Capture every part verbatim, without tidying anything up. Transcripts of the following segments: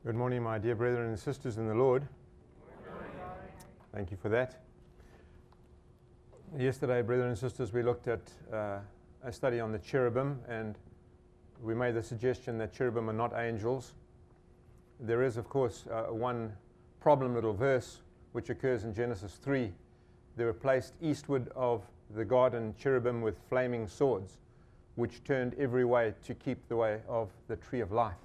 Good morning, my dear brethren and sisters in the Lord. Thank you for that. Yesterday, brethren and sisters, we looked at uh, a study on the cherubim, and we made the suggestion that cherubim are not angels. There is, of course, uh, one problem little verse which occurs in Genesis three. They were placed eastward of the garden, cherubim with flaming swords, which turned every way to keep the way of the tree of life.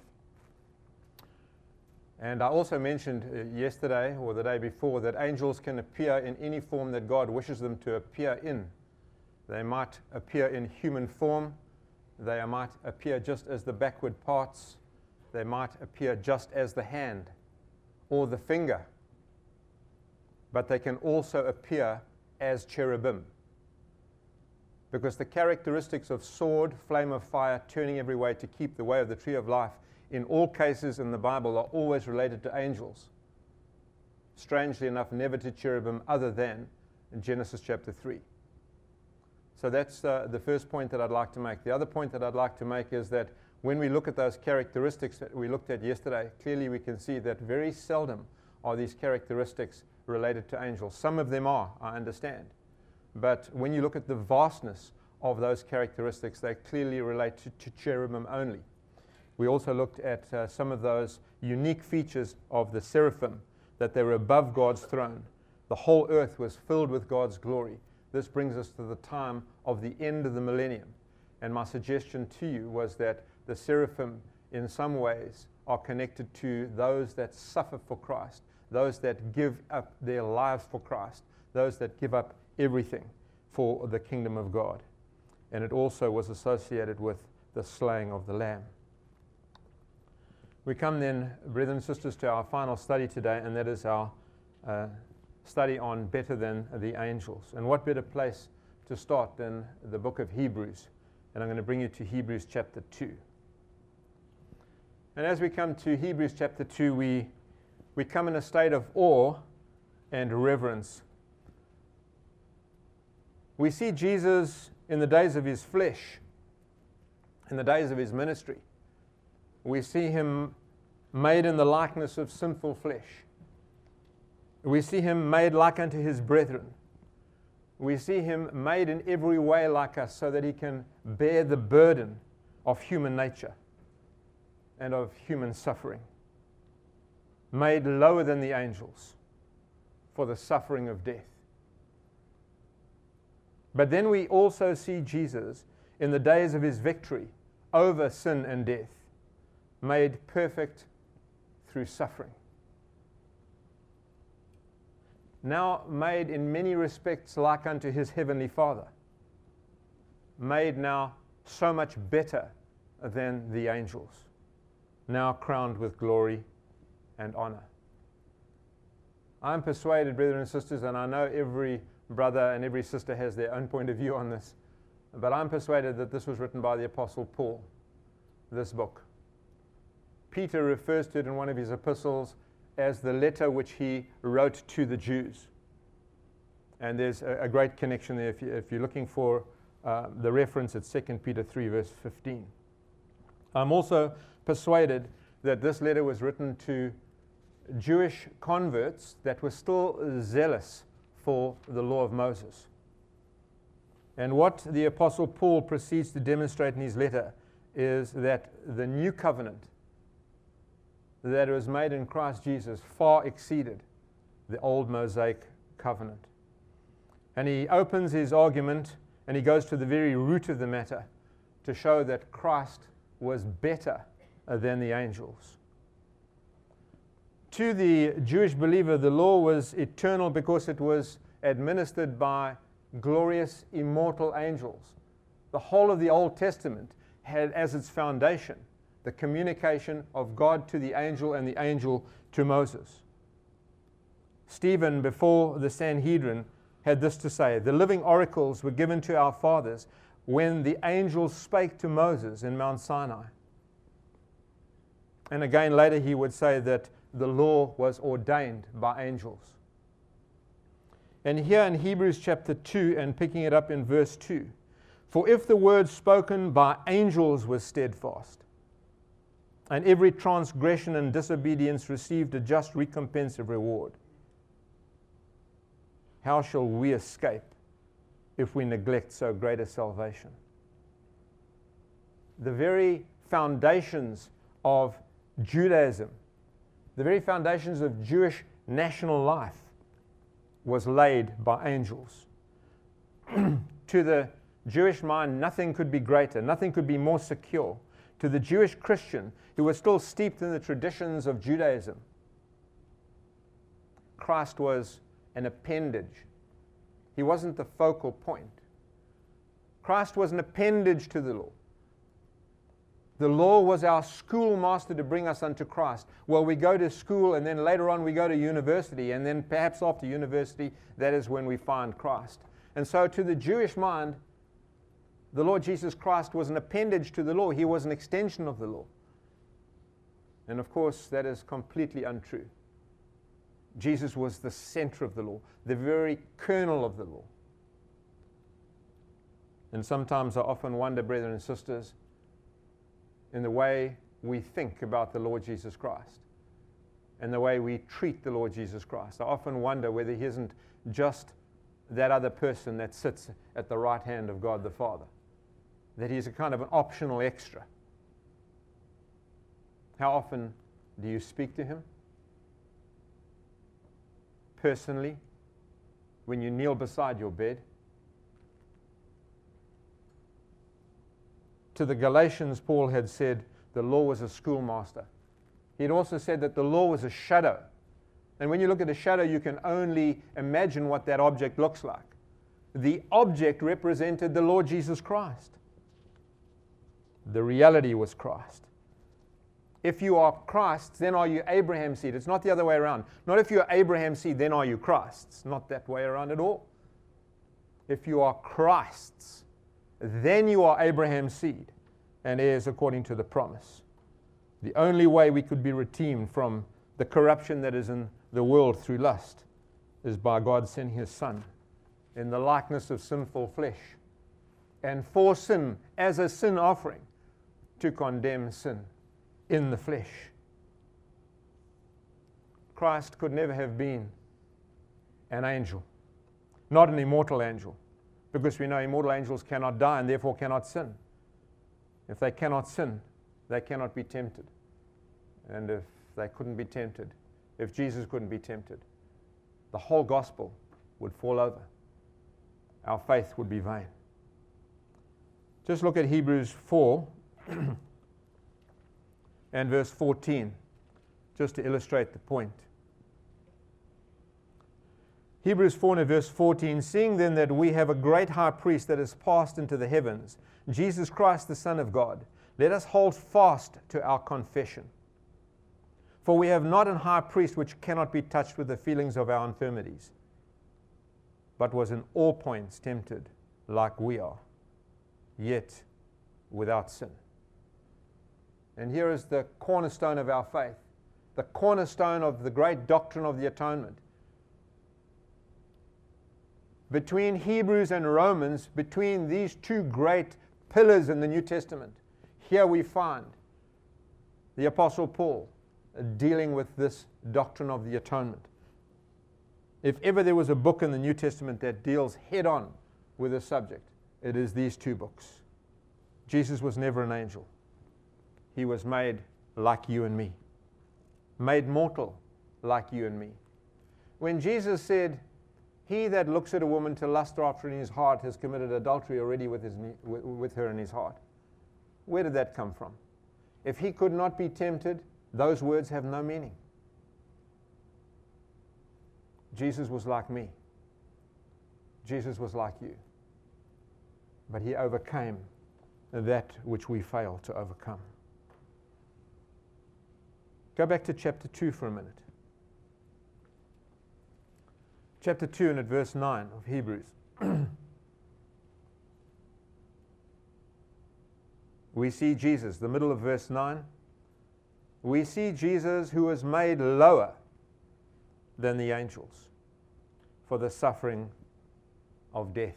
And I also mentioned uh, yesterday or the day before that angels can appear in any form that God wishes them to appear in. They might appear in human form. They might appear just as the backward parts. They might appear just as the hand or the finger. But they can also appear as cherubim. Because the characteristics of sword, flame of fire, turning every way to keep the way of the tree of life, in all cases in the Bible are always related to angels. Strangely enough, never to cherubim other than in Genesis chapter three. So that's uh, the first point that I'd like to make. The other point that I'd like to make is that when we look at those characteristics that we looked at yesterday, clearly we can see that very seldom are these characteristics related to angels. Some of them are, I understand. But when you look at the vastness of those characteristics, they clearly relate to, to cherubim only. We also looked at uh, some of those unique features of the seraphim, that they were above God's throne. The whole earth was filled with God's glory. This brings us to the time of the end of the millennium. And my suggestion to you was that the seraphim, in some ways, are connected to those that suffer for Christ, those that give up their lives for Christ, those that give up everything for the kingdom of God. And it also was associated with the slaying of the Lamb. We come then, brethren and sisters, to our final study today, and that is our uh, study on better than the angels. And what better place to start than the book of Hebrews? And I'm going to bring you to Hebrews chapter two. And as we come to Hebrews chapter two, we, we come in a state of awe and reverence. We see Jesus in the days of his flesh, in the days of his ministry. We see him made in the likeness of sinful flesh. We see him made like unto his brethren. We see him made in every way like us so that he can bear the burden of human nature and of human suffering. Made lower than the angels for the suffering of death. But then we also see Jesus in the days of his victory over sin and death, made perfect through suffering. Now made in many respects like unto his heavenly Father. Made now so much better than the angels. Now crowned with glory and honor. I'm persuaded, brethren and sisters, and I know every brother and every sister has their own point of view on this, but I'm persuaded that this was written by the Apostle Paul, this book. Peter refers to it in one of his epistles as the letter which he wrote to the Jews. And there's a, a great connection there. If, you, if you're looking for uh, the reference, it's Second Peter three, verse fifteen. I'm also persuaded that this letter was written to Jewish converts that were still zealous for the law of Moses. And what the Apostle Paul proceeds to demonstrate in his letter is that the new covenant that was made in Christ Jesus far exceeded the old Mosaic covenant. And he opens his argument and he goes to the very root of the matter to show that Christ was better than the angels. To the Jewish believer, the law was eternal because it was administered by glorious, immortal angels. The whole of the Old Testament had as its foundation the communication of God to the angel and the angel to Moses. Stephen, before the Sanhedrin, had this to say: the living oracles were given to our fathers when the angels spake to Moses in Mount Sinai. And again later he would say that the law was ordained by angels. And here in Hebrews chapter two, and picking it up in verse two, for if the word spoken by angels was steadfast, And every transgression and disobedience received a just recompense of reward. How shall we escape if we neglect so great a salvation? The very foundations of Judaism, the very foundations of Jewish national life was laid by angels. To the Jewish mind, nothing could be greater, nothing could be more secure. To the Jewish Christian, who was still steeped in the traditions of Judaism, Christ was an appendage. He wasn't the focal point. Christ was an appendage to the law. The law was our schoolmaster to bring us unto Christ. Well, we go to school, and then later on we go to university, and then perhaps after university, that is when we find Christ. And so to the Jewish mind, the Lord Jesus Christ was an appendage to the law. He was an extension of the law. And of course, that is completely untrue. Jesus was the center of the law, the very kernel of the law. And sometimes I often wonder, brethren and sisters, in the way we think about the Lord Jesus Christ and the way we treat the Lord Jesus Christ. I often wonder whether he isn't just that other person that sits at the right hand of God the Father, that he's a kind of an optional extra. How often do you speak to him? Personally, when you kneel beside your bed? To the Galatians, Paul had said the law was a schoolmaster. He had also said that the law was a shadow. And when you look at a shadow, you can only imagine what that object looks like. The object represented the Lord Jesus Christ. The reality was Christ. If you are Christ's, then are you Abraham's seed? It's not the other way around. Not if you're Abraham's seed, then are you Christ's. Not that way around at all. If you are Christ's, then you are Abraham's seed and heirs according to the promise. The only way we could be redeemed from the corruption that is in the world through lust is by God sending his Son in the likeness of sinful flesh, and for sin, as a sin offering, to condemn sin in the flesh. Christ could never have been an angel, not an immortal angel, because we know immortal angels cannot die and therefore cannot sin. If they cannot sin, they cannot be tempted. And if they couldn't be tempted, if Jesus couldn't be tempted, the whole gospel would fall over. Our faith would be vain. Just look at Hebrews four and verse fourteen, just to illustrate the point. Hebrews four and verse fourteen, seeing then that we have a great high priest that has passed into the heavens, Jesus Christ the Son of God, let us hold fast to our confession. For we have not an high priest which cannot be touched with the feelings of our infirmities, but was in all points tempted like we are, yet without sin. And here is the cornerstone of our faith, the cornerstone of the great doctrine of the atonement. Between Hebrews and Romans, between these two great pillars in the New Testament, here we find the Apostle Paul dealing with this doctrine of the atonement. If ever there was a book in the New Testament that deals head-on with this subject, it is these two books. Jesus was never an angel. He was made like you and me, made mortal like you and me. When Jesus said, he that looks at a woman to lust after in his heart has committed adultery already with, his, with her in his heart, where did that come from? If he could not be tempted, those words have no meaning. Jesus was like me. Jesus was like you. But he overcame that which we fail to overcome. Go back to chapter two for a minute. Chapter two and at verse nine of Hebrews. We see Jesus, the middle of verse nine. We see Jesus who was made lower than the angels for the suffering of death.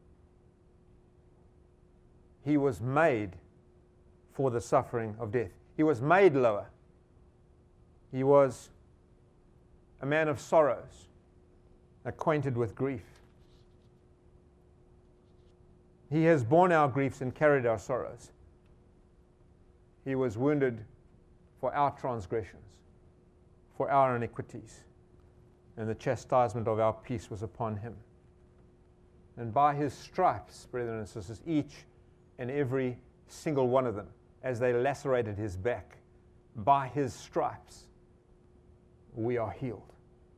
He was made for the suffering of death. He was made lower. He was a man of sorrows, acquainted with grief. He has borne our griefs and carried our sorrows. He was wounded for our transgressions, for our iniquities, and the chastisement of our peace was upon him. And by his stripes, brethren and sisters, each and every single one of them, as they lacerated his back, by his stripes, we are healed.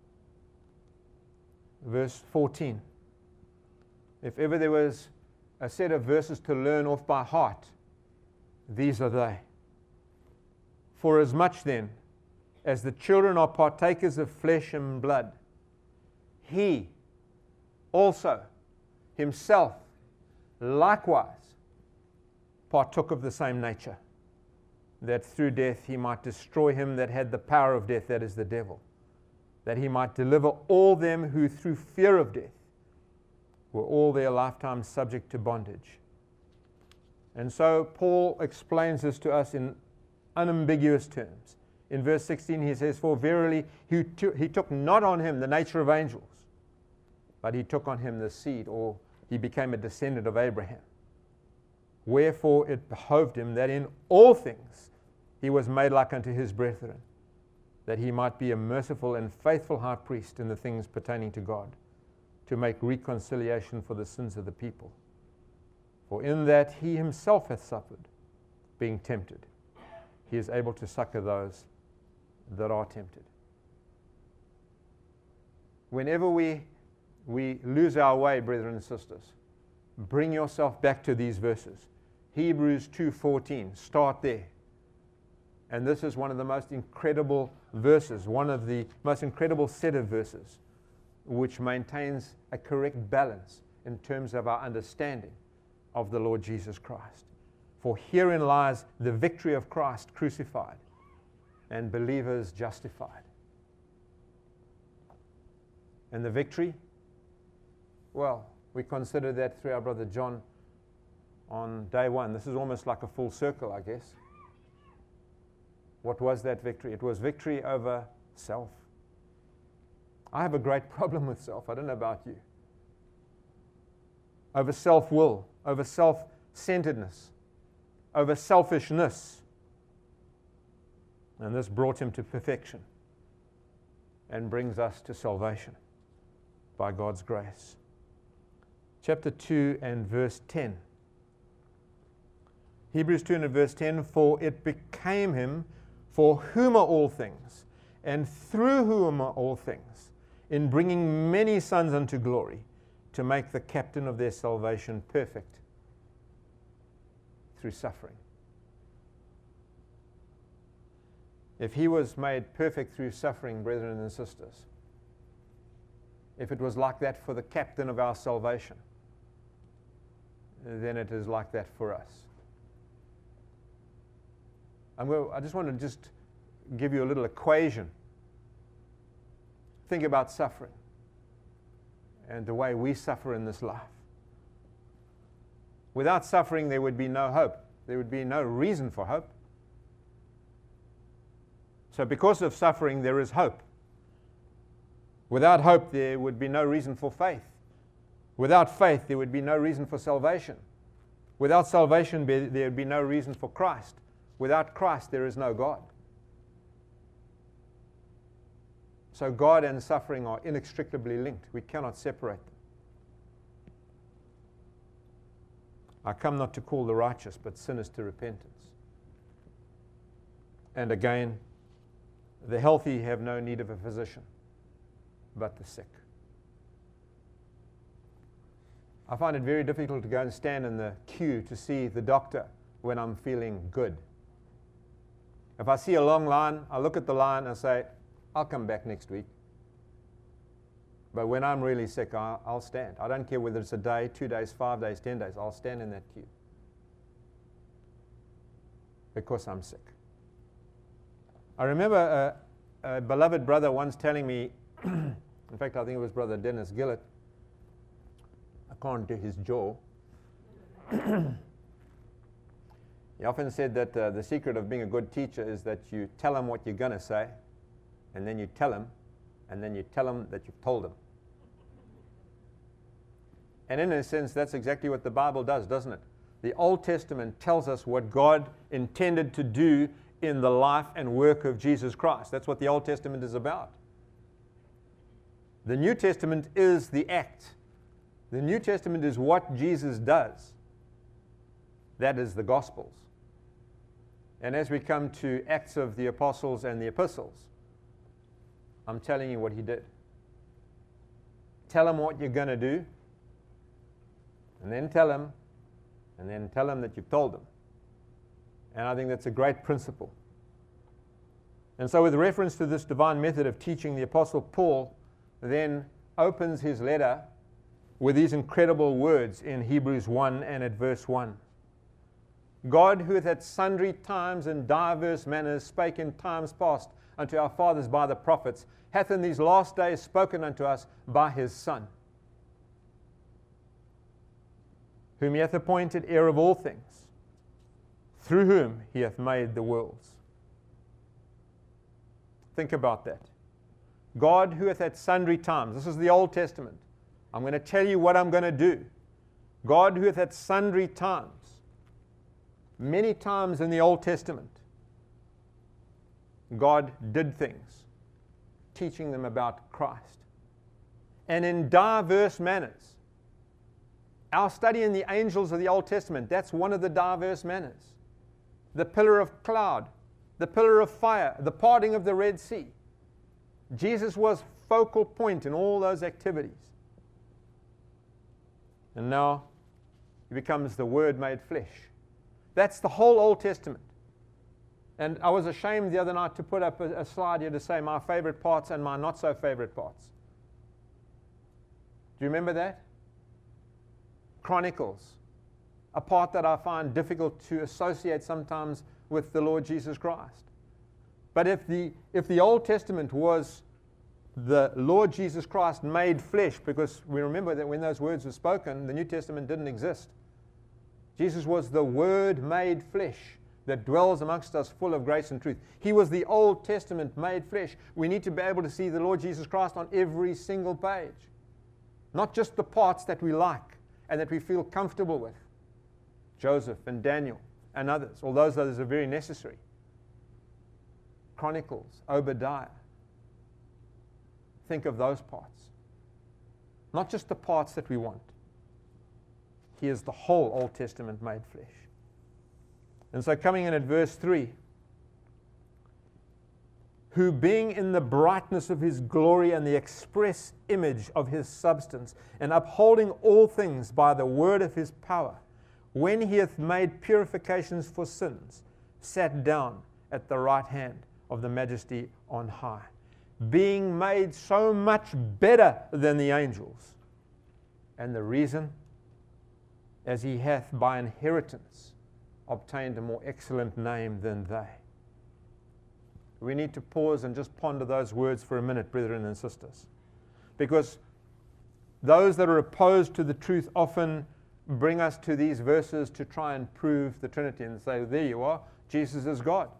Verse fourteen. If ever there was a set of verses to learn off by heart, these are they. For as much then as the children are partakers of flesh and blood, he also himself likewise partook of the same nature, that through death he might destroy him that had the power of death, that is the devil, that he might deliver all them who through fear of death were all their lifetime subject to bondage. And so Paul explains this to us in unambiguous terms. In verse sixteen he says, for verily he, to, he took not on him the nature of angels, but he took on him the seed, or he became a descendant of Abraham. Wherefore it behoved him that in all things he was made like unto his brethren, that he might be a merciful and faithful high priest in the things pertaining to God, to make reconciliation for the sins of the people. For in that he himself hath suffered, being tempted, he is able to succor those that are tempted. Whenever we, we lose our way, brethren and sisters, bring yourself back to these verses. Hebrews two fourteen, start there. And this is one of the most incredible verses, one of the most incredible set of verses, which maintains a correct balance in terms of our understanding of the Lord Jesus Christ. For herein lies the victory of Christ crucified and believers justified. And the victory? Well, we considered that through our brother John on day one. This is almost like a full circle, I guess. What was that victory? It was victory over self. I have a great problem with self. I don't know about you. Over self-will, over self-centeredness, over selfishness. And this brought him to perfection and brings us to salvation by God's grace. Chapter two and verse ten. Hebrews two and verse ten, for it became him for whom are all things, and through whom are all things, in bringing many sons unto glory, to make the captain of their salvation perfect through suffering. If he was made perfect through suffering, brethren and sisters, if it was like that for the captain of our salvation, then it is like that for us. I'm going to, I just want to just give you a little equation. Think about suffering and the way we suffer in this life. Without suffering, there would be no hope. There would be no reason for hope. So because of suffering, there is hope. Without hope, there would be no reason for faith. Without faith, there would be no reason for salvation. Without salvation, there would be no reason for Christ. Without Christ, there is no God. So God and suffering are inextricably linked. We cannot separate them. I come not to call the righteous, but sinners to repentance. And again, the healthy have no need of a physician, but the sick. I find it very difficult to go and stand in the queue to see the doctor when I'm feeling good. If I see a long line, I look at the line and say, I'll come back next week. But when I'm really sick, I'll, I'll stand. I don't care whether it's a day, two days, five days, ten days. I'll stand in that queue because I'm sick. I remember a, a beloved brother once telling me, in fact, I think it was Brother Dennis Gillett. I can't do his jaw. He often said that uh, the secret of being a good teacher is that you tell them what you're going to say, and then you tell them, and then you tell them that you've told them. And in a sense, that's exactly what the Bible does, doesn't it? The Old Testament tells us what God intended to do in the life and work of Jesus Christ. That's what the Old Testament is about. The New Testament is the act. The New Testament is what Jesus does. That is the Gospels. And as we come to Acts of the Apostles and the Epistles, I'm telling you what he did. Tell them what you're going to do, and then tell them, and then tell them that you've told them. And I think that's a great principle. And so with reference to this divine method of teaching, the Apostle Paul then opens his letter with these incredible words in Hebrews one and at verse one. God, who hath at sundry times and divers manners spake in times past unto our fathers by the prophets, hath in these last days spoken unto us by his Son, whom he hath appointed heir of all things, through whom he hath made the worlds. Think about that. God, who hath at sundry times, this is the Old Testament. I'm going to tell you what I'm going to do. God, who hath at sundry times, many times in the Old Testament, God did things, teaching them about Christ. And in diverse manners. Our study in the angels of the Old Testament, that's one of the diverse manners. The pillar of cloud, the pillar of fire, the parting of the Red Sea. Jesus was focal point in all those activities. And now he becomes the Word made flesh. That's the whole Old Testament. And I was ashamed the other night to put up a, a slide here to say my favorite parts and my not so favorite parts. Do you remember that? Chronicles, a part that I find difficult to associate sometimes with the Lord Jesus Christ. But if the, if the Old Testament was the Lord Jesus Christ made flesh, because we remember that when those words were spoken, the New Testament didn't exist. Jesus was the Word made flesh that dwells amongst us full of grace and truth. He was the Old Testament made flesh. We need to be able to see the Lord Jesus Christ on every single page. Not just the parts that we like and that we feel comfortable with. Joseph and Daniel and others. All those others are very necessary. Chronicles, Obadiah. Think of those parts. Not just the parts that we want. He is the whole Old Testament made flesh. And so coming in at verse three, who being in the brightness of his glory and the express image of his substance, and upholding all things by the word of his power, when he hath made purifications for sins, sat down at the right hand of the majesty on high, being made so much better than the angels. And the reason, as he hath by inheritance obtained a more excellent name than they. We need to pause and just ponder those words for a minute, brethren and sisters. Because those that are opposed to the truth often bring us to these verses to try and prove the Trinity and say, there you are, Jesus is God.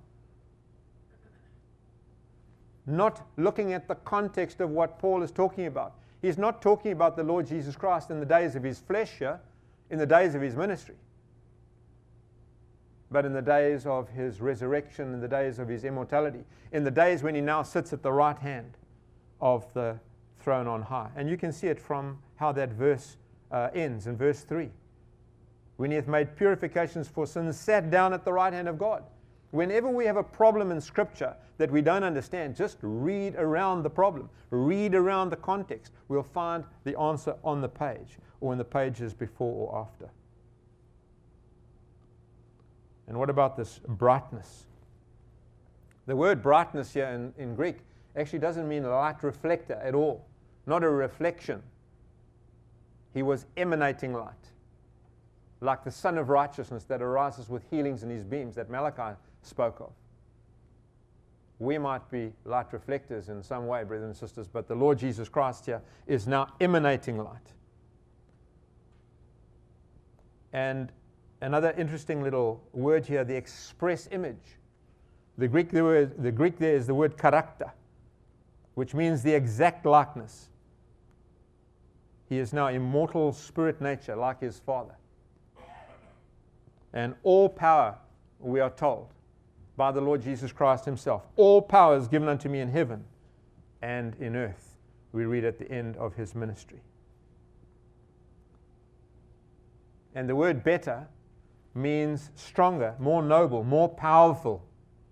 Not looking at the context of what Paul is talking about. He's not talking about the Lord Jesus Christ in the days of his flesh here, in the days of his ministry, but in the days of his resurrection, in the days of his immortality, in the days when he now sits at the right hand of the throne on high. And you can see it from how that verse uh, ends in verse three. When he hath made purifications for sins, sat down at the right hand of God. Whenever we have a problem in Scripture that we don't understand, just read around the problem. Read around the context. We'll find the answer on the page or in the pages before or after. And what about this brightness? The word brightness here in, in Greek actually doesn't mean a light reflector at all. Not a reflection. He was emanating light. Like the Son of Righteousness that arises with healings in his beams that Malachi spoke of. We might be light reflectors in some way, brothers and sisters, but the Lord Jesus Christ here is now emanating light. And Another interesting little word here, the express image. The Greek, the, word, the Greek there is the word character, which means the exact likeness. He is now immortal spirit nature like his Father. And all power, we are told, by the Lord Jesus Christ himself. All power is given unto me in heaven and in earth. We read at the end of his ministry. And the word better means stronger, more noble, more powerful.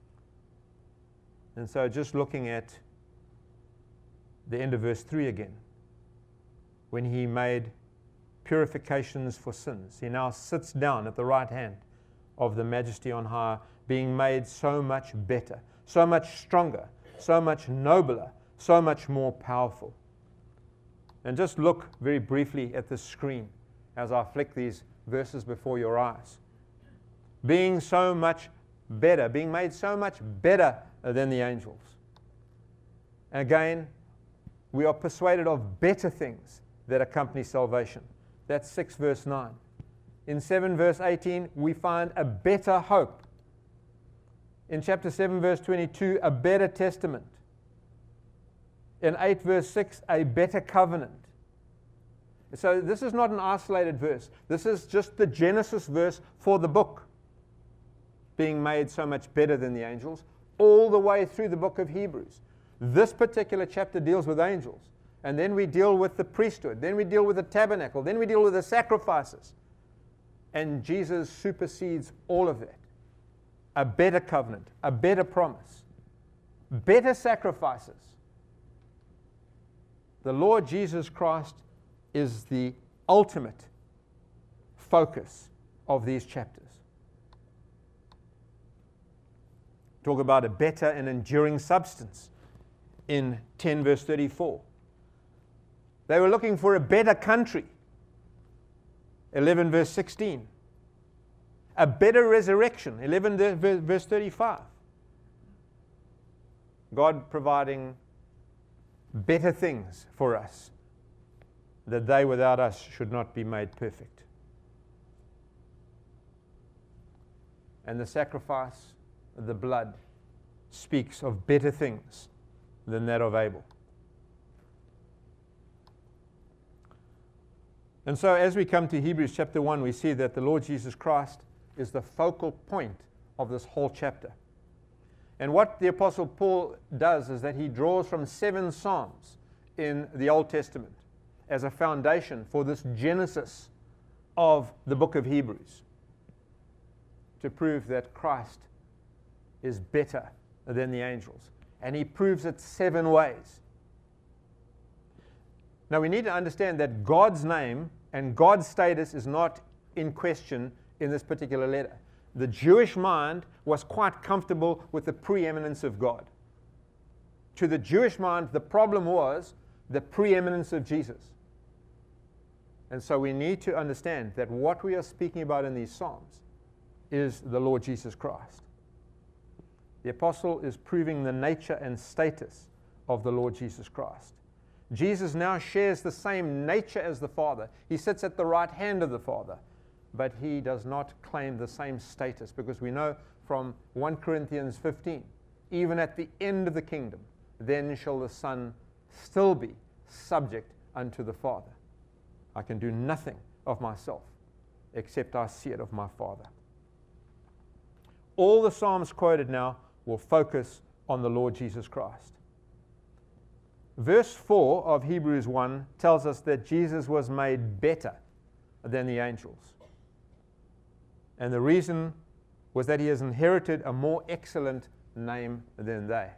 And so just looking at the end of verse three again, when he made purifications for sins, he now sits down at the right hand of the Majesty on high, being made so much better, so much stronger, so much nobler, so much more powerful. And just look very briefly at the screen as I flick these verses before your eyes. Being so much better, being made so much better than the angels. Again, we are persuaded of better things that accompany salvation. That's six verse nine. In seven verse eighteen, we find a better hope. In chapter seven verse twenty-two, a better testament. In eight verse six, a better covenant. So this is not an isolated verse. This is just the Genesis verse for the book, being made so much better than the angels, all the way through the book of Hebrews. This particular chapter deals with angels, and then we deal with the priesthood, then we deal with the tabernacle, then we deal with the sacrifices. And Jesus supersedes all of that. A better covenant, a better promise, better sacrifices. The Lord Jesus Christ is the ultimate focus of these chapters. Talk about a better and enduring substance in ten verse thirty-four. They were looking for a better country. eleven verse sixteen. A better resurrection. eleven verse thirty-five. God providing better things for us, that they without us should not be made perfect. And the sacrifice, the blood, speaks of better things than that of Abel. And so as we come to Hebrews chapter one, we see that the Lord Jesus Christ is the focal point of this whole chapter. And what the Apostle Paul does is that he draws from seven Psalms in the Old Testament as a foundation for this genesis of the book of Hebrews, to prove that Christ is better than the angels. And he proves it seven ways. Now we need to understand that God's name and God's status is not in question in this particular letter. The Jewish mind was quite comfortable with the preeminence of God. To the Jewish mind, the problem was the preeminence of Jesus. And so we need to understand that what we are speaking about in these Psalms is the Lord Jesus Christ. The apostle is proving the nature and status of the Lord Jesus Christ. Jesus now shares the same nature as the Father. He sits at the right hand of the Father, but he does not claim the same status, because we know from First Corinthians fifteen, even at the end of the kingdom, then shall the Son still be subject unto the Father. I can do nothing of myself except I see it of my Father. All the Psalms quoted now will focus on the Lord Jesus Christ. Verse four of Hebrews one tells us that Jesus was made better than the angels. And the reason was that he has inherited a more excellent name than they.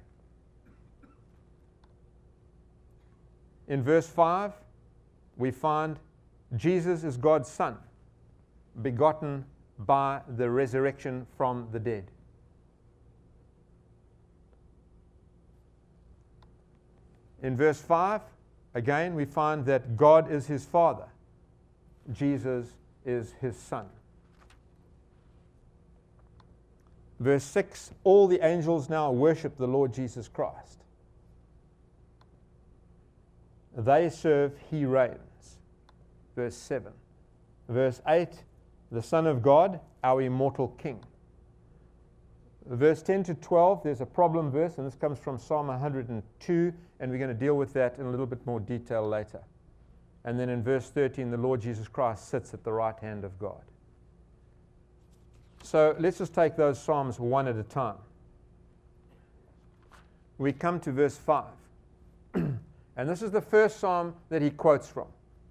In verse five, we find Jesus is God's Son, begotten by the resurrection from the dead. In verse five, again, we find that God is his Father. Jesus is his Son. Verse six, all the angels now worship the Lord Jesus Christ. They serve, he reigns. Verse seven. Verse eight, the Son of God, our immortal King. Verse ten to twelve, there's a problem verse, and this comes from Psalm one hundred two, and we're going to deal with that in a little bit more detail later. And then in verse thirteen, the Lord Jesus Christ sits at the right hand of God. So let's just take those Psalms one at a time. We come to verse five. And this is the first Psalm that he quotes from.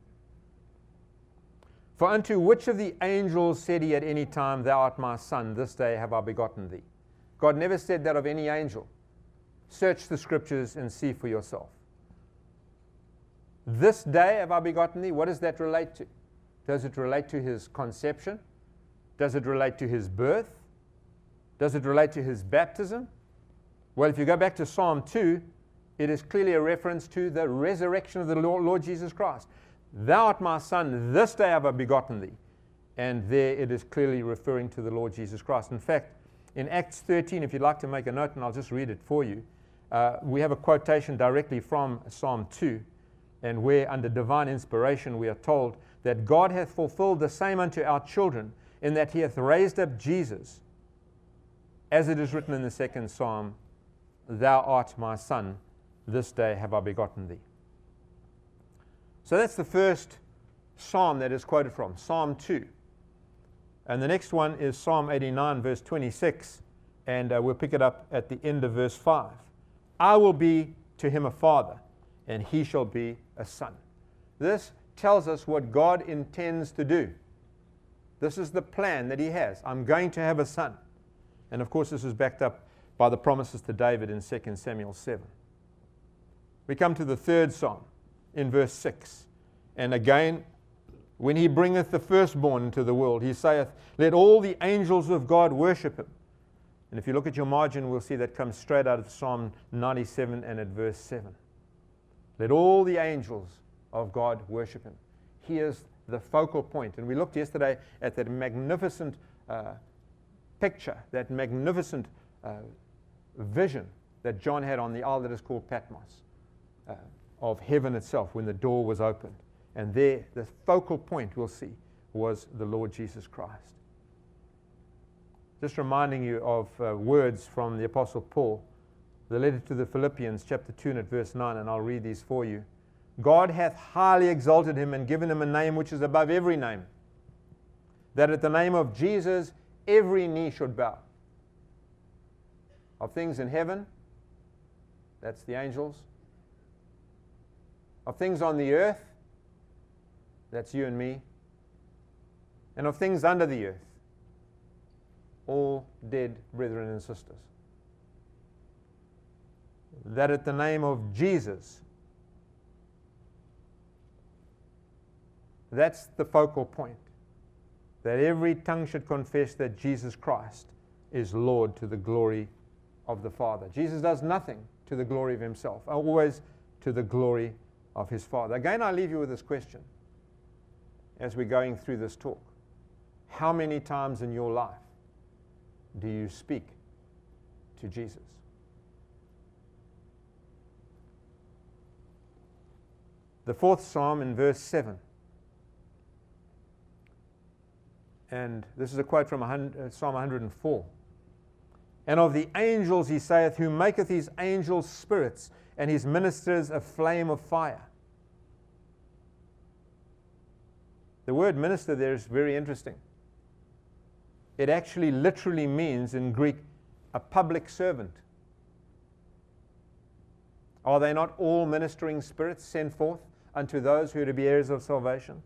For unto which of the angels said he at any time, Thou art my son, this day have I begotten thee? God never said that of any angel. Search the scriptures and see for yourself. This day have I begotten thee. What does that relate to? Does it relate to his conception? Does it relate to his birth? Does it relate to his baptism? Well, if you go back to Psalm two, it is clearly a reference to the resurrection of the Lord, Lord Jesus Christ. Thou art my son, this day have I begotten thee. And there it is clearly referring to the Lord Jesus Christ. In fact, in Acts thirteen, if you'd like to make a note, and I'll just read it for you, uh, we have a quotation directly from Psalm two, and where under divine inspiration we are told that God hath fulfilled the same unto our children, in that he hath raised up Jesus, as it is written in the second Psalm, Thou art my son, this day have I begotten thee. So that's the first Psalm that is quoted from, Psalm two. And the next one is Psalm eighty-nine, verse twenty-six, and uh, we'll pick it up at the end of verse five. I will be to him a father, and he shall be a son. This tells us what God intends to do. This is the plan that he has. I'm going to have a son. And of course, this is backed up by the promises to David in Second Samuel seven. We come to the third Psalm in verse six. And again, when he bringeth the firstborn into the world, he saith, Let all the angels of God worship him. And if you look at your margin, we'll see that comes straight out of Psalm ninety-seven and at verse seven. Let all the angels of God worship him. He is the focal point. And we looked yesterday at that magnificent uh, picture, that magnificent uh, vision that John had on the isle that is called Patmos, uh, of heaven itself when the door was opened. And there, the focal point, we'll see, was the Lord Jesus Christ. Just reminding you of uh, words from the Apostle Paul, the letter to the Philippians, chapter two and at verse nine, and I'll read these for you. God hath highly exalted him and given him a name which is above every name, that at the name of Jesus every knee should bow. Of things in heaven, that's the angels. Of things on the earth, that's you and me. And of things under the earth, all dead brethren and sisters. That at the name of Jesus, that's the focal point. That every tongue should confess that Jesus Christ is Lord to the glory of the Father. Jesus does nothing to the glory of himself, always to the glory of his Father. Again, I leave you with this question as we're going through this talk. How many times in your life do you speak to Jesus? The fourth Psalm in verse seven. And this is a quote from Psalm one hundred four. And of the angels he saith, Who maketh his angels spirits, and his ministers a flame of fire. The word minister there is very interesting. It actually literally means in Greek a public servant. Are they not all ministering spirits sent forth unto those who are to be heirs of salvation?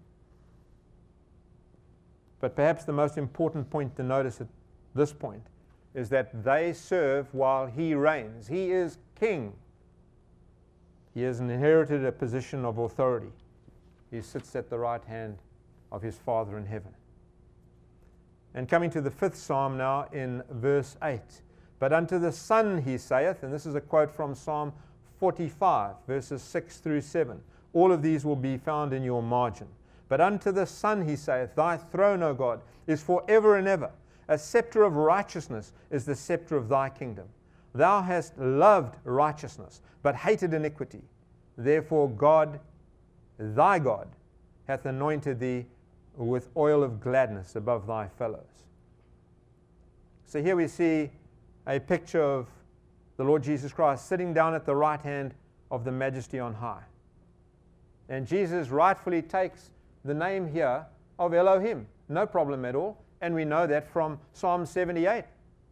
But perhaps the most important point to notice at this point is that they serve while he reigns. He is king. He has inherited a position of authority. He sits at the right hand of his Father in heaven. And coming to the fifth Psalm now in verse eight. But unto the Son he saith, and this is a quote from Psalm forty-five, verses six through seven. All of these will be found in your margin. But unto the Son he saith, Thy throne, O God, is forever and ever. A scepter of righteousness is the scepter of thy kingdom. Thou hast loved righteousness, but hated iniquity. Therefore God, thy God, hath anointed thee with oil of gladness above thy fellows. So here we see a picture of the Lord Jesus Christ sitting down at the right hand of the Majesty on high. And Jesus rightfully takes the name here of Elohim. No problem at all. And we know that from Psalm seventy-eight.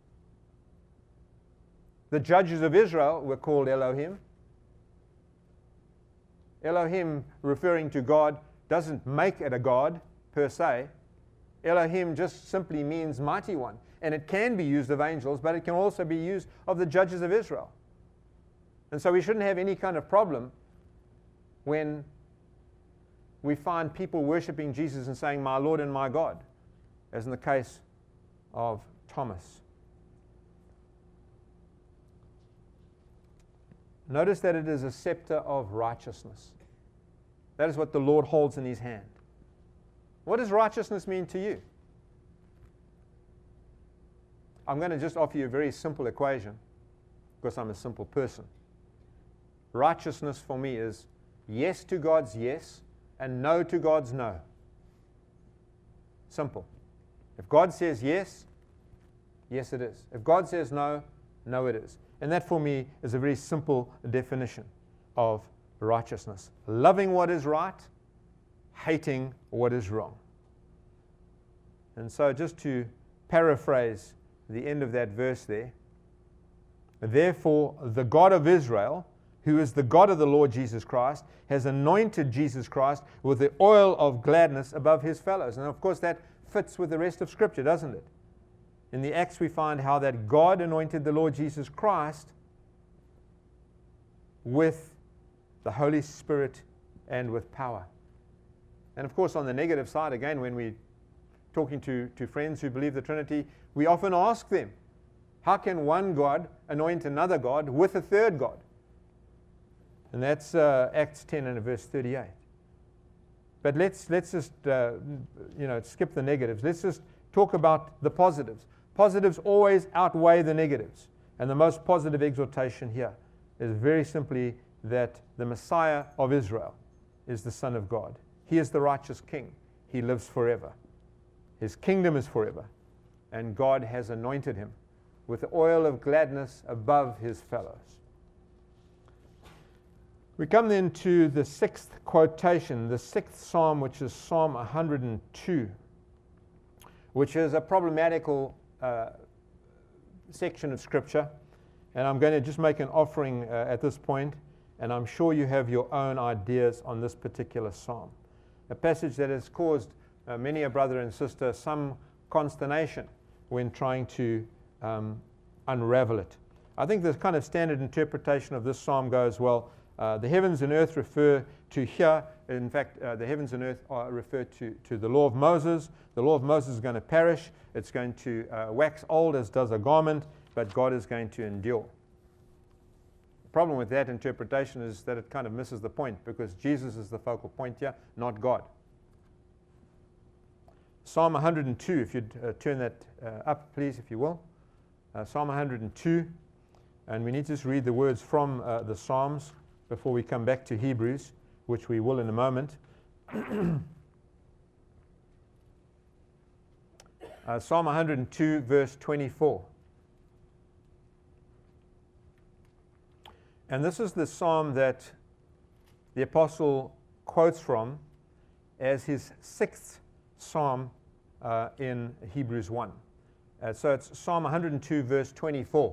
The judges of Israel were called Elohim. Elohim, referring to God, doesn't make it a God per se. Elohim just simply means mighty one. And it can be used of angels, but it can also be used of the judges of Israel. And so we shouldn't have any kind of problem when we find people worshiping Jesus and saying, my Lord and my God, as in the case of Thomas. Notice that it is a scepter of righteousness. That is what the Lord holds in his hand. What does righteousness mean to you? I'm going to just offer you a very simple equation because I'm a simple person. Righteousness for me is yes to God's yes and no to God's no. Simple. If God says yes, yes it is. If God says no, no it is. And that for me is a very simple definition of righteousness. Loving what is right, hating what is wrong. And so just to paraphrase the end of that verse there, therefore the God of Israel, who is the God of the Lord Jesus Christ, has anointed Jesus Christ with the oil of gladness above his fellows. And of course that fits with the rest of Scripture, doesn't it? In the Acts we find how that God anointed the Lord Jesus Christ with the Holy Spirit and with power. And of course on the negative side, again, when we're talking to, to friends who believe the Trinity, we often ask them, how can one God anoint another God with a third God? And that's uh, Acts ten and verse thirty-eight. But let's, let's just uh, you know, skip the negatives. Let's just talk about the positives. Positives always outweigh the negatives. And the most positive exhortation here is very simply that the Messiah of Israel is the Son of God. He is the righteous King. He lives forever. His kingdom is forever. And God has anointed him with the oil of gladness above his fellows. We come then to the sixth quotation, the sixth psalm, which is Psalm one hundred two, which is a problematical uh, section of Scripture. And I'm going to just make an offering uh, at this point, and I'm sure you have your own ideas on this particular psalm. A passage that has caused uh, many a brother and sister some consternation when trying to um, unravel it. I think the kind of standard interpretation of this psalm goes, well, uh, the heavens and earth refer to here. In fact, uh, the heavens and earth are referred to, to the law of Moses. The law of Moses is going to perish. It's going to uh, wax old as does a garment, but God is going to endure. The problem with that interpretation is that it kind of misses the point, because Jesus is the focal point here, not God. Psalm one hundred two, if you'd uh, turn that uh, up, please, if you will. Uh, Psalm one hundred two, and we need to just read the words from uh, the Psalms before we come back to Hebrews, which we will in a moment. uh, Psalm one hundred two, verse twenty-four. And this is the psalm that the apostle quotes from as his sixth psalm uh, in Hebrews one. Uh, so it's Psalm one hundred two, verse twenty-four.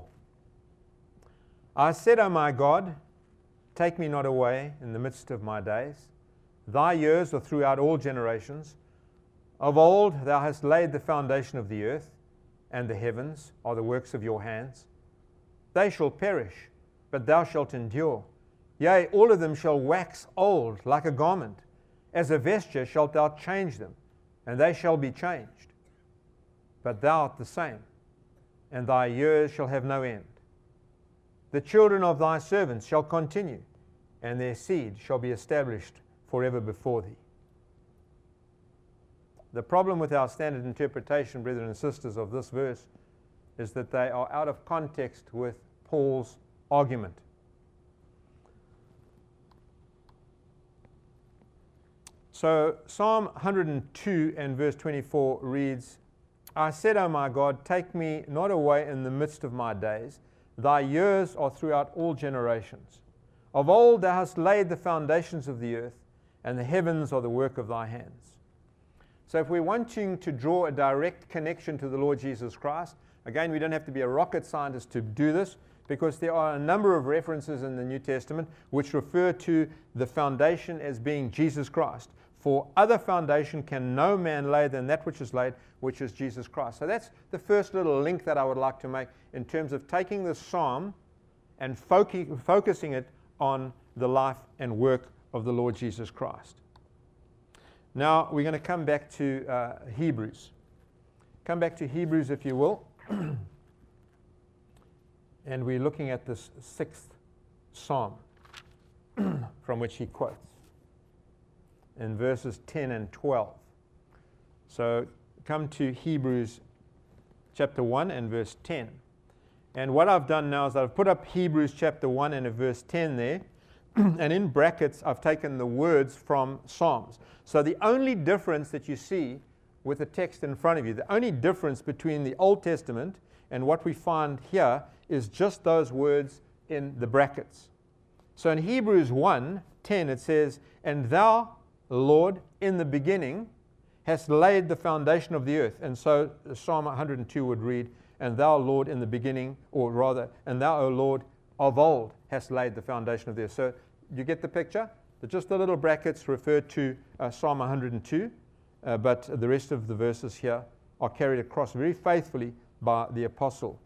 I said, O my God, take me not away in the midst of my days. Thy years are throughout all generations. Of old thou hast laid the foundation of the earth, and the heavens are the works of your hands. They shall perish, but thou shalt endure. Yea, all of them shall wax old like a garment. As a vesture shalt thou change them, and they shall be changed. But thou art the same, and thy years shall have no end. The children of thy servants shall continue, and their seed shall be established forever before thee. The problem with our standard interpretation, brethren and sisters, of this verse is that they are out of context with Paul's argument. So Psalm one hundred two and verse twenty-four reads, I said, O my God, take me not away in the midst of my days. Thy years are throughout all generations. Of old thou hast laid the foundations of the earth, and the heavens are the work of thy hands. So if we're wanting to draw a direct connection to the Lord Jesus Christ, again, we don't have to be a rocket scientist to do this, because there are a number of references in the New Testament which refer to the foundation as being Jesus Christ. For other foundation can no man lay than that which is laid, which is Jesus Christ. So that's the first little link that I would like to make in terms of taking this psalm and focu- focusing it on the life and work of the Lord Jesus Christ. Now we're going to come back to uh, Hebrews. Come back to Hebrews, if you will. And we're looking at this sixth psalm from which he quotes in verses ten and twelve. So come to Hebrews chapter one and verse ten. And what I've done now is I've put up Hebrews chapter one and verse ten there, and in brackets I've taken the words from Psalms. So the only difference that you see with the text in front of you, the only difference between the Old Testament and what we find here is just those words in the brackets. So in Hebrews one ten it says, and thou, Lord, in the beginning hast laid the foundation of the earth. And so Psalm one hundred two would read, and thou, Lord, in the beginning, or rather, and thou, O Lord, of old hast laid the foundation of the earth. So you get the picture? Just the little brackets refer to uh, Psalm one hundred two, uh, but the rest of the verses here are carried across very faithfully by the apostle.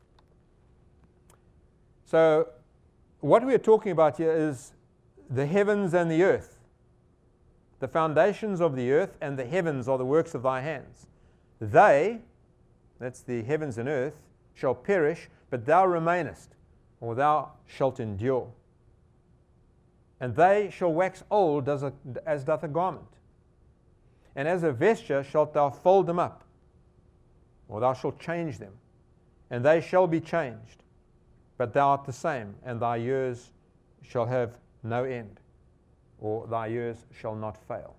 So what we are talking about here is the heavens and the earth. The foundations of the earth and the heavens are the works of thy hands. They, that's the heavens and earth, shall perish, but thou remainest, or thou shalt endure. And they shall wax old as, a, as doth a garment. And as a vesture shalt thou fold them up, or thou shalt change them. And they shall be changed, but thou art the same, and thy years shall have no end, or thy years shall not fail.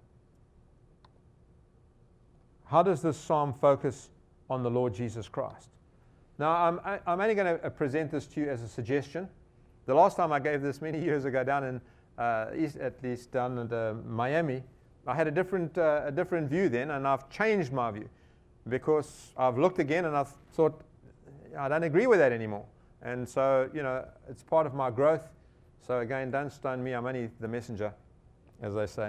How does this psalm focus on the Lord Jesus Christ? Now, I'm, I'm only going to present this to you as a suggestion. The last time I gave this many years ago down in, uh, east, at least down in uh, Miami, I had a different, uh, a different view then, and I've changed my view because I've looked again and I've thought, I don't agree with that anymore. And so, you know, it's part of my growth. So again, don't stone me, I'm only the messenger, as they say.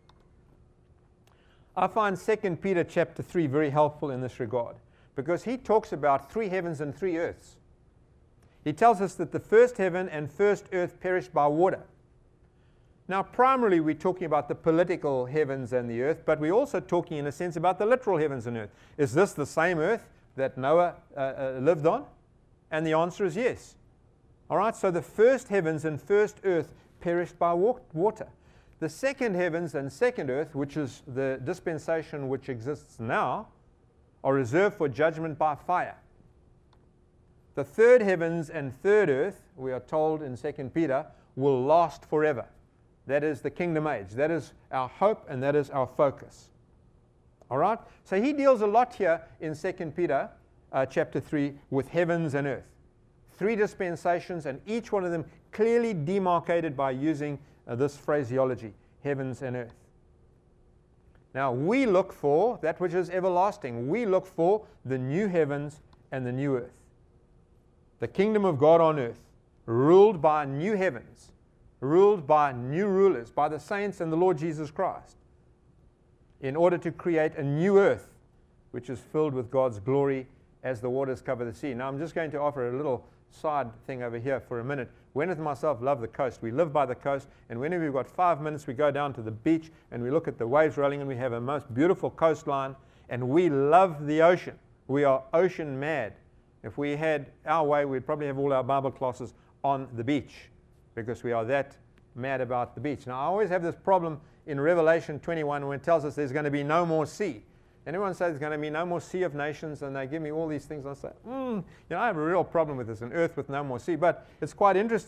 I find Second Peter chapter three very helpful in this regard, because he talks about three heavens and three earths. He tells us that the first heaven and first earth perished by water. Now, primarily we're talking about the political heavens and the earth, but we're also talking in a sense about the literal heavens and earth. Is this the same earth that Noah uh, uh, lived on? And the answer is yes. All right, so the first heavens and first earth perished by water. The second heavens and second earth, which is the dispensation which exists now, are reserved for judgment by fire. The third heavens and third earth, we are told in Second Peter, will last forever. That is the kingdom age. That is our hope and that is our focus. All right? So he deals a lot here in Second Peter uh, chapter three with heavens and earth. Three dispensations, and each one of them clearly demarcated by using uh, this phraseology, heavens and earth. Now, we look for that which is everlasting. We look for the new heavens and the new earth. The kingdom of God on earth, ruled by new heavens, ruled by new rulers, by the saints and the Lord Jesus Christ, in order to create a new earth, which is filled with God's glory as the waters cover the sea. Now, I'm just going to offer a little side thing over here for a minute. Gwyneth and myself love the coast. We live by the coast, and whenever we've got five minutes, we go down to the beach and we look at the waves rolling, and we have a most beautiful coastline, and we love the ocean. We are ocean mad. If we had our way, we'd probably have all our Bible classes on the beach, because we are that mad about the beach. Now, I always have this problem in Revelation twenty-one when it tells us there's going to be no more sea. And everyone says there's going to be no more sea of nations, and they give me all these things. I say, hmm, you know, I have a real problem with this, an earth with no more sea. But it's quite interesting.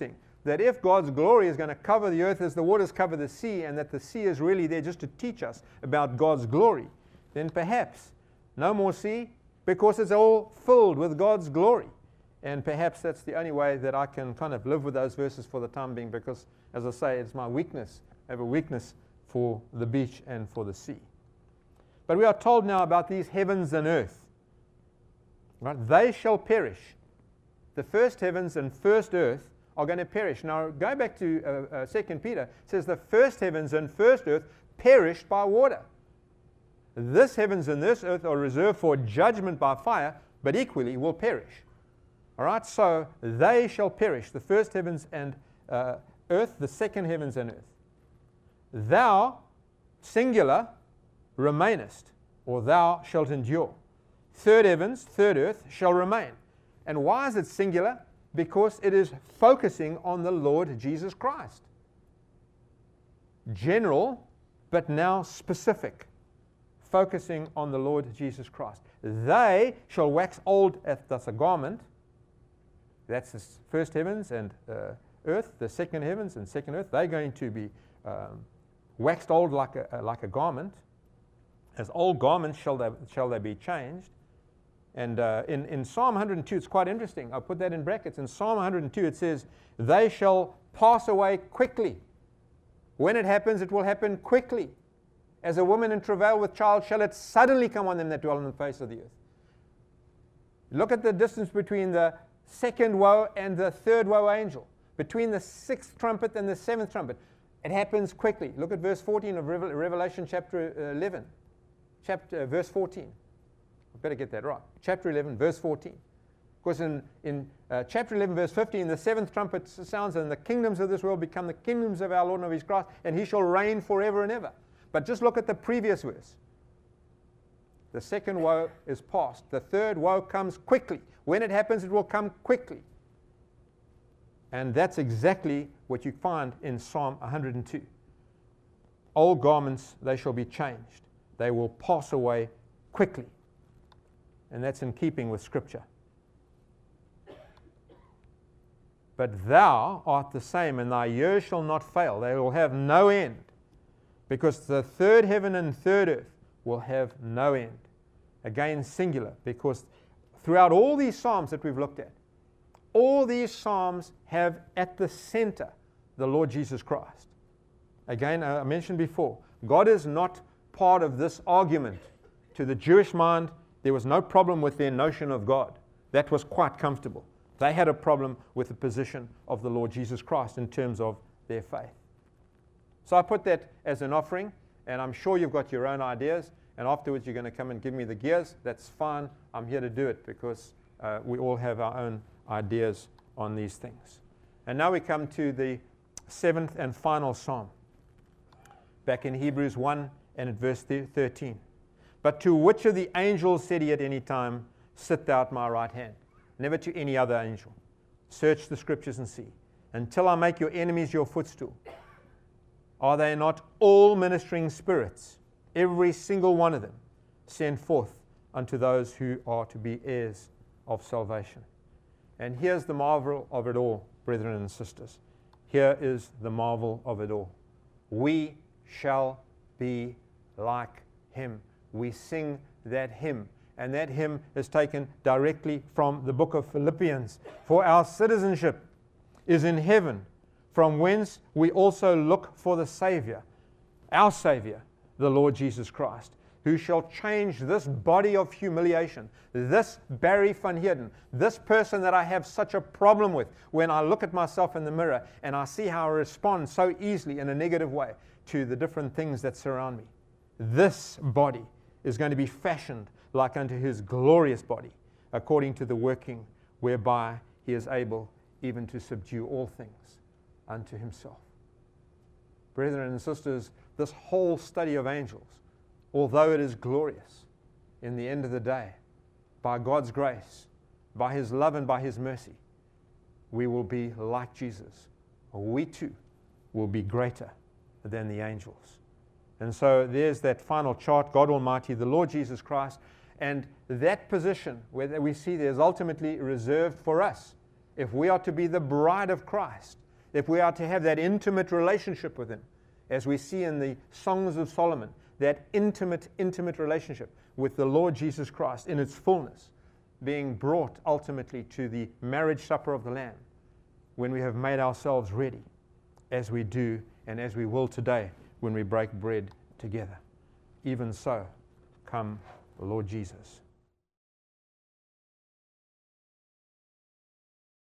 that if God's glory is going to cover the earth as the waters cover the sea, and that the sea is really there just to teach us about God's glory, then perhaps no more sea, because it's all filled with God's glory. And perhaps that's the only way that I can kind of live with those verses for the time being, because, as I say, it's my weakness. I have a weakness for the beach and for the sea. But we are told now about these heavens and earth. Right? They shall perish. The first heavens and first earth are going to perish. Now, go back to uh, uh, Second Peter. It says the first heavens and first earth perished by water. This heavens and this earth are reserved for judgment by fire, but equally will perish. All right, so they shall perish, the first heavens and uh, earth, the second heavens and earth. Thou, singular, remainest, or thou shalt endure. Third heavens, third earth shall remain. And why is it singular? Because it is focusing on the Lord Jesus Christ. General, but now specific. Focusing on the Lord Jesus Christ. They shall wax old as a garment. That's the first heavens and uh, earth, the second heavens and second earth. They're going to be um, waxed old like a, uh, like a garment. As old garments shall they, shall they be changed. And uh, in, in Psalm one hundred two, it's quite interesting. I'll put that in brackets. In Psalm one hundred two, it says, they shall pass away quickly. When it happens, it will happen quickly. As a woman in travail with child, shall it suddenly come on them that dwell on the face of the earth. Look at the distance between the second woe and the third woe angel. Between the sixth trumpet and the seventh trumpet. It happens quickly. Look at verse fourteen of Revelation chapter eleven. Chapter, uh, verse fourteen. I better get that right. Chapter eleven, verse fourteen. Because in, in uh, chapter eleven, verse fifteen, the seventh trumpet sounds, and the kingdoms of this world become the kingdoms of our Lord and of his Christ, and he shall reign forever and ever. But just look at the previous verse. The second woe is past. The third woe comes quickly. When it happens, it will come quickly. And that's exactly what you find in Psalm one hundred two. Old garments, they shall be changed. They will pass away quickly. And that's in keeping with Scripture. But thou art the same, and thy years shall not fail. They will have no end. Because the third heaven and third earth will have no end. Again, singular, because throughout all these Psalms that we've looked at, all these Psalms have at the center the Lord Jesus Christ. Again, I mentioned before, God is not part of this argument. To the Jewish mind, there was no problem with their notion of God. That was quite comfortable. They had a problem with the position of the Lord Jesus Christ in terms of their faith. So I put that as an offering, and I'm sure you've got your own ideas, and afterwards you're going to come and give me the gears. That's fine. I'm here to do it because uh, we all have our own ideas on these things. And now we come to the seventh and final psalm, back in Hebrews one and at verse thirteen. But to which of the angels said he at any time, sit thou at my right hand? Never to any other angel. Search the scriptures and see, until I make your enemies your footstool. Are they not all ministering spirits, every single one of them, sent forth unto those who are to be heirs of salvation? And here's the marvel of it all, brethren and sisters. Here is the marvel of it all. We shall be like him. We sing that hymn, and that hymn is taken directly from the book of Philippians. For our citizenship is in heaven, from whence we also look for the Savior, our Savior, the Lord Jesus Christ, who shall change this body of humiliation, this Barry van Heerden, this person that I have such a problem with when I look at myself in the mirror and I see how I respond so easily in a negative way to the different things that surround me. This body is going to be fashioned like unto his glorious body, according to the working whereby he is able even to subdue all things unto himself. Brethren and sisters, this whole study of angels, although it is glorious, in the end of the day, by God's grace, by his love and by his mercy, we will be like Jesus. We too will be greater than the angels. And so there's that final chart, God Almighty, the Lord Jesus Christ, and that position where we see there's ultimately reserved for us. If we are to be the bride of Christ, if we are to have that intimate relationship with him, as we see in the Songs of Solomon, that intimate, intimate relationship with the Lord Jesus Christ in its fullness, being brought ultimately to the marriage supper of the Lamb, when we have made ourselves ready, as we do and as we will today when we break bread together. Even so, come the Lord Jesus.